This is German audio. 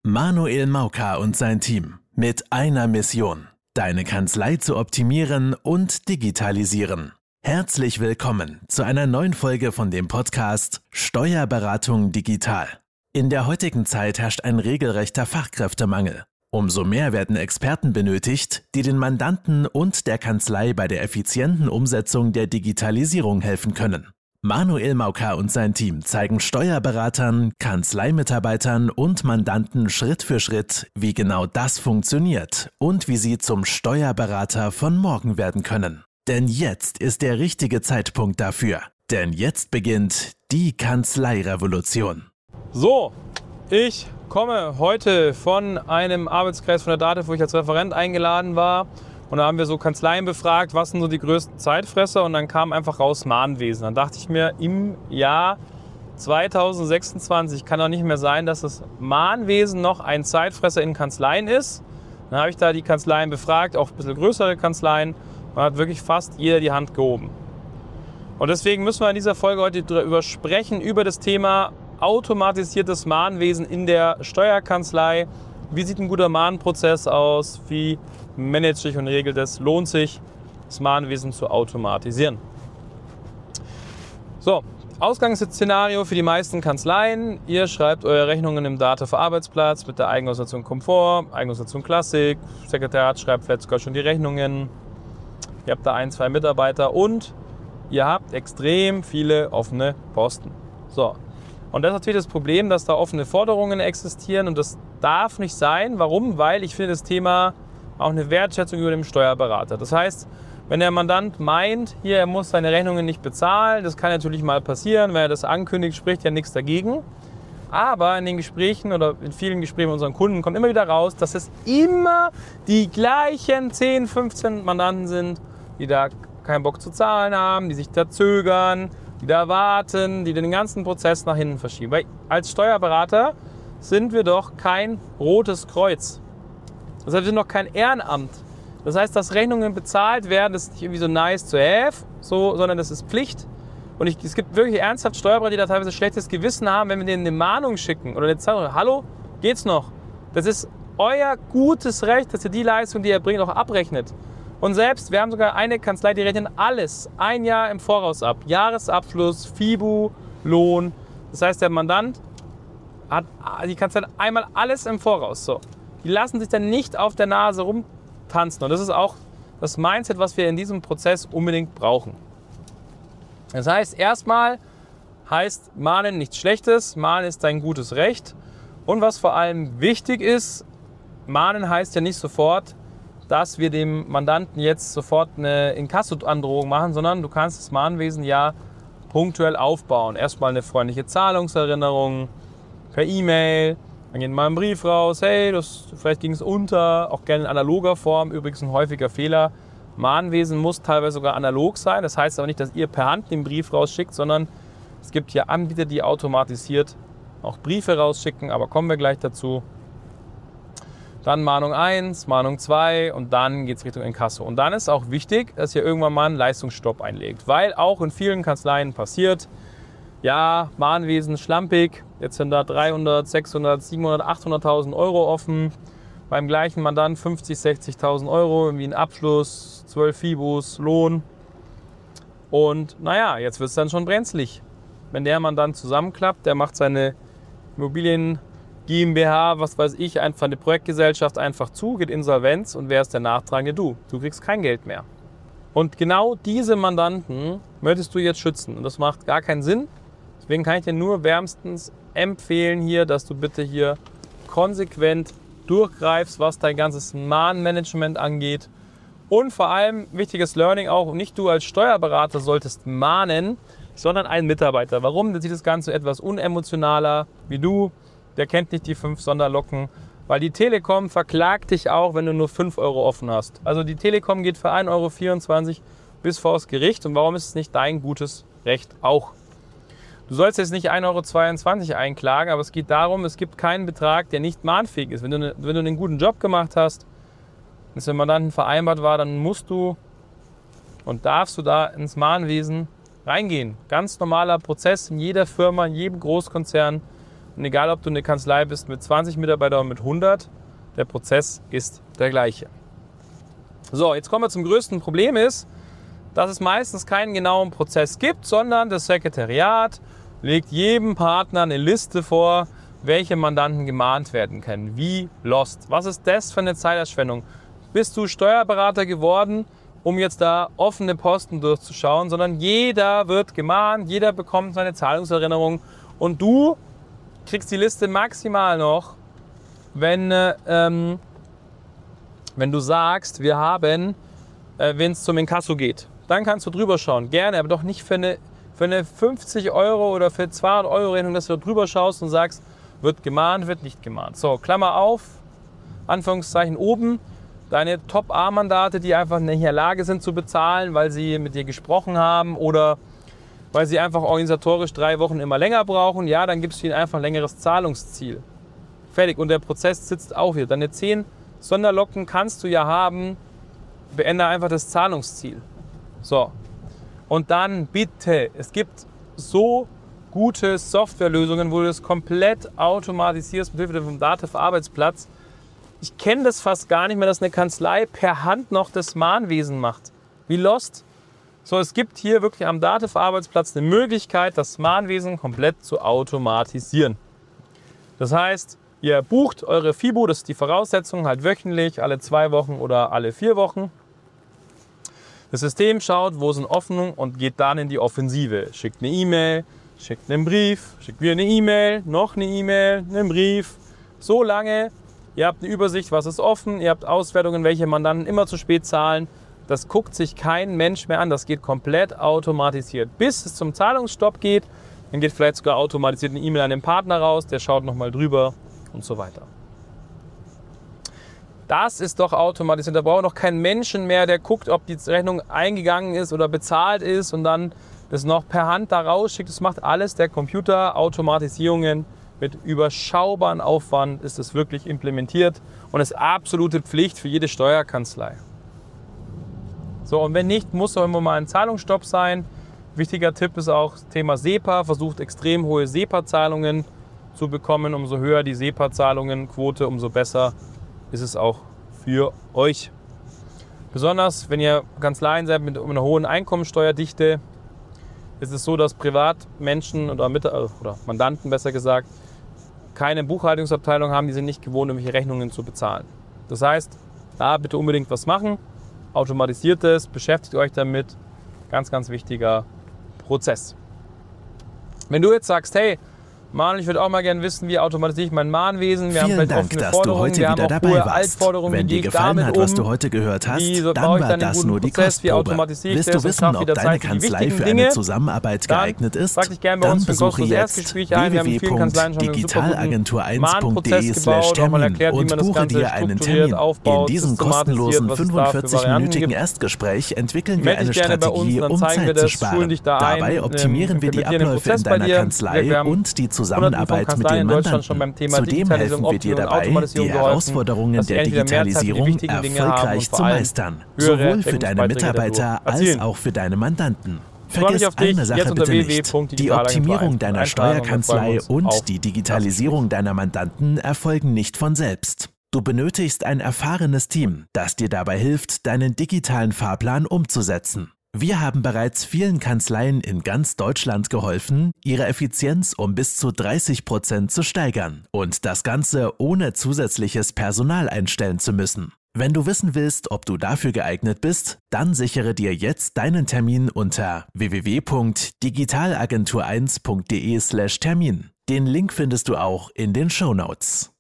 Manuel Mauka und sein Team mit einer Mission: deine Kanzlei zu optimieren und digitalisieren. Herzlich willkommen zu einer neuen Folge von dem Podcast Steuerberatung digital. In der heutigen Zeit herrscht ein regelrechter Fachkräftemangel. Umso mehr werden Experten benötigt, die den Mandanten und der Kanzlei bei der effizienten Umsetzung der Digitalisierung helfen können. Manuel Mauka und sein Team zeigen Steuerberatern, Kanzleimitarbeitern und Mandanten Schritt für Schritt, wie genau das funktioniert und wie sie zum Steuerberater von morgen werden können. Denn jetzt ist der richtige Zeitpunkt dafür. Denn jetzt beginnt die Kanzleirevolution. So, ich komme heute von einem Arbeitskreis von der DATEV, wo ich als Referent eingeladen war. Und da haben wir so Kanzleien befragt, was sind so die größten Zeitfresser, und dann kam einfach raus Mahnwesen. Dann dachte ich mir, im Jahr 2026 kann doch nicht mehr sein, dass das Mahnwesen noch ein Zeitfresser in Kanzleien ist. Dann habe ich da die Kanzleien befragt, auch ein bisschen größere Kanzleien, und hat wirklich fast jeder die Hand gehoben. Und deswegen müssen wir in dieser Folge heute darüber sprechen, über das Thema automatisiertes Mahnwesen in der Steuerkanzlei. Wie sieht ein guter Mahnprozess aus? Wie manage ich und regel das? Lohnt sich, das Mahnwesen zu automatisieren? So, Ausgangsszenario für die meisten Kanzleien. Ihr schreibt eure Rechnungen im DATEV-Arbeitsplatz mit der Eigenorganisation Komfort, Eigenorganisation Klassik. Sekretariat schreibt vielleicht sogar schon die Rechnungen. Ihr habt da 1, 2 Mitarbeiter und ihr habt extrem viele offene Posten. So. Und das ist natürlich das Problem, dass da offene Forderungen existieren, und das darf nicht sein. Warum? Weil ich finde das Thema auch eine Wertschätzung über dem Steuerberater. Das heißt, wenn der Mandant meint, hier, er muss seine Rechnungen nicht bezahlen, das kann natürlich mal passieren, wenn er das ankündigt, spricht ja nichts dagegen. Aber in den Gesprächen oder in vielen Gesprächen mit unseren Kunden kommt immer wieder raus, dass es immer die gleichen 10, 15 Mandanten sind, die da keinen Bock zu zahlen haben, die sich da zögern, die da warten, die den ganzen Prozess nach hinten verschieben. Weil als Steuerberater sind wir doch kein rotes Kreuz. Das heißt, wir sind doch kein Ehrenamt. Das heißt, dass Rechnungen bezahlt werden, das ist nicht irgendwie so nice to have, sondern das ist Pflicht. Und es gibt wirklich ernsthaft Steuerberater, die da teilweise schlechtes Gewissen haben, wenn wir denen eine Mahnung schicken oder eine Zahlung. Hallo, geht's noch? Das ist euer gutes Recht, dass ihr die Leistung, die ihr bringt, auch abrechnet. Und selbst, wir haben sogar eine Kanzlei, die rechnen alles ein Jahr im Voraus ab. Jahresabschluss, FIBU, Lohn. Das heißt, der Mandant hat die Kanzlei einmal alles im Voraus. So. Die lassen sich dann nicht auf der Nase rumtanzen. Und das ist auch das Mindset, was wir in diesem Prozess unbedingt brauchen. Das heißt, erstmal heißt Mahnen nichts Schlechtes. Mahnen ist dein gutes Recht. Und was vor allem wichtig ist, Mahnen heißt ja nicht sofort, dass wir dem Mandanten jetzt sofort eine Inkasso-Androhung machen, sondern du kannst das Mahnwesen ja punktuell aufbauen. Erstmal eine freundliche Zahlungserinnerung per E-Mail, dann geht mal ein Brief raus, hey, vielleicht ging es unter, auch gerne in analoger Form, übrigens ein häufiger Fehler. Mahnwesen muss teilweise sogar analog sein, das heißt aber nicht, dass ihr per Hand den Brief rausschickt, sondern es gibt hier Anbieter, die automatisiert auch Briefe rausschicken, aber kommen wir gleich dazu. Dann Mahnung 1, Mahnung 2 und dann geht es Richtung Inkasso. Und dann ist auch wichtig, dass ihr irgendwann mal einen Leistungsstopp einlegt, weil auch in vielen Kanzleien passiert, ja, Mahnwesen schlampig, jetzt sind da 300, 600, 700, 800.000 Euro offen, beim gleichen Mandant 50, 60.000 Euro, irgendwie ein Abschluss, 12 Fibus, Lohn. Und naja, jetzt wird es dann schon brenzlig. Wenn der Mandant zusammenklappt, der macht seine Immobilien GmbH, was weiß ich, einfach eine Projektgesellschaft einfach zu, geht Insolvenz, und wer ist der Nachtragende? Du kriegst kein Geld mehr. Und genau diese Mandanten möchtest du jetzt schützen, und das macht gar keinen Sinn. Deswegen kann ich dir nur wärmstens empfehlen hier, dass du bitte hier konsequent durchgreifst, was dein ganzes Mahnmanagement angeht. Und vor allem, wichtiges Learning auch, nicht du als Steuerberater solltest mahnen, sondern ein Mitarbeiter. Warum? Der sieht das Ganze etwas unemotionaler wie du. Der kennt nicht die 5 Sonderlocken, weil die Telekom verklagt dich auch, wenn du nur 5 Euro offen hast. Also die Telekom geht für 1,24 Euro bis vors Gericht. Und warum ist es nicht dein gutes Recht auch? Du sollst jetzt nicht 1,22 Euro einklagen, aber es geht darum, es gibt keinen Betrag, der nicht mahnfähig ist. Wenn du einen guten Job gemacht hast, wenn es mit dem Mandanten vereinbart war, dann musst du und darfst du da ins Mahnwesen reingehen. Ganz normaler Prozess in jeder Firma, in jedem Großkonzern. Und egal, ob du eine Kanzlei bist mit 20 Mitarbeitern oder mit 100, der Prozess ist der gleiche. So, jetzt kommen wir zum größten Problem ist, dass es meistens keinen genauen Prozess gibt, sondern das Sekretariat legt jedem Partner eine Liste vor, welche Mandanten gemahnt werden können. Wie lost. Was ist das für eine Zeitverschwendung? Bist du Steuerberater geworden, um jetzt da offene Posten durchzuschauen, sondern jeder wird gemahnt, jeder bekommt seine Zahlungserinnerung und du kriegst die Liste maximal noch, wenn du sagst, wir haben, wenn es zum Inkasso geht. Dann kannst du drüber schauen, gerne, aber doch nicht für eine 50 Euro oder für 200 Euro Rechnung, dass du drüber schaust und sagst, wird gemahnt, wird nicht gemahnt. So, Klammer auf, Anführungszeichen oben, deine Top-A-Mandate, die einfach nicht in der Lage sind zu bezahlen, weil sie mit dir gesprochen haben oder weil sie einfach organisatorisch 3 Wochen immer länger brauchen, ja, dann gibst du ihnen einfach ein längeres Zahlungsziel. Fertig. Und der Prozess sitzt auch hier. Deine 10 Sonderlocken kannst du ja haben, beende einfach das Zahlungsziel. So. Und dann bitte, es gibt so gute Softwarelösungen, wo du das komplett automatisierst mit Hilfe vom Datev-Arbeitsplatz. Ich kenne das fast gar nicht mehr, dass eine Kanzlei per Hand noch das Mahnwesen macht. Wie lost? So, es gibt hier wirklich am Datev-Arbeitsplatz eine Möglichkeit, das Mahnwesen komplett zu automatisieren. Das heißt, ihr bucht eure FIBO, das ist die Voraussetzung, halt wöchentlich, alle 2 Wochen oder alle 4 Wochen. Das System schaut, wo sind Offenungen und geht dann in die Offensive. Schickt eine E-Mail, schickt einen Brief, schickt wieder eine E-Mail, noch eine E-Mail, einen Brief. So lange, ihr habt eine Übersicht, was ist offen, ihr habt Auswertungen, welche Mandanten immer zu spät zahlen. Das guckt sich kein Mensch mehr an, das geht komplett automatisiert. Bis es zum Zahlungsstopp geht, dann geht vielleicht sogar automatisiert eine E-Mail an den Partner raus, der schaut nochmal drüber und so weiter. Das ist doch automatisiert. Da braucht noch kein Menschen mehr, der guckt, ob die Rechnung eingegangen ist oder bezahlt ist und dann das noch per Hand da rausschickt. Das macht alles der Computer. Automatisierungen mit überschaubaren Aufwand ist es wirklich implementiert und ist absolute Pflicht für jede Steuerkanzlei. So, und wenn nicht, muss auch immer mal ein Zahlungsstopp sein. Wichtiger Tipp ist auch das Thema SEPA. Versucht extrem hohe SEPA-Zahlungen zu bekommen. Umso höher die SEPA-Zahlungen-Quote, umso besser ist es auch für euch. Besonders wenn ihr Kanzleien seid mit einer hohen Einkommensteuerdichte, ist es so, dass Privatmenschen oder Mandanten besser gesagt keine Buchhaltungsabteilung haben, die sind nicht gewohnt, irgendwelche Rechnungen zu bezahlen. Das heißt, da bitte unbedingt was machen, automatisiert es, beschäftigt euch damit. Ganz, ganz wichtiger Prozess. Wenn du jetzt sagst, hey, Manuel, ich würde auch mal gerne wissen, wie automatisiere ich mein Mahnwesen. Wir haben vielleicht offene Forderungen, wir haben auch hohe Altforderungen. Wenn dir gefallen hat, was du heute gehört hast, dann war das nur die Kostprobe. Willst du wissen, ob deine Kanzlei für eine Zusammenarbeit geeignet ist? Dann besuche jetzt www.digitalagentur1.de/Termin und buche dir einen Termin. In diesem kostenlosen 45-minütigen Erstgespräch entwickeln wir eine Strategie, um Zeit zu sparen. Dabei optimieren wir die Abläufe in deiner Kanzlei und die Zusammenarbeit mit den Mandanten. Zudem helfen wir dir dabei, die Herausforderungen der Digitalisierung erfolgreich zu meistern. Sowohl für deine Mitarbeiter als auch für deine Mandanten. Vergiss eine Sache bitte nicht. Die Optimierung deiner Steuerkanzlei und die Digitalisierung deiner Mandanten erfolgen nicht von selbst. Du benötigst ein erfahrenes Team, das dir dabei hilft, deinen digitalen Fahrplan umzusetzen. Wir haben bereits vielen Kanzleien in ganz Deutschland geholfen, ihre Effizienz um bis zu 30% zu steigern und das Ganze ohne zusätzliches Personal einstellen zu müssen. Wenn du wissen willst, ob du dafür geeignet bist, dann sichere dir jetzt deinen Termin unter www.digitalagentur1.de/Termin. Den Link findest du auch in den Shownotes.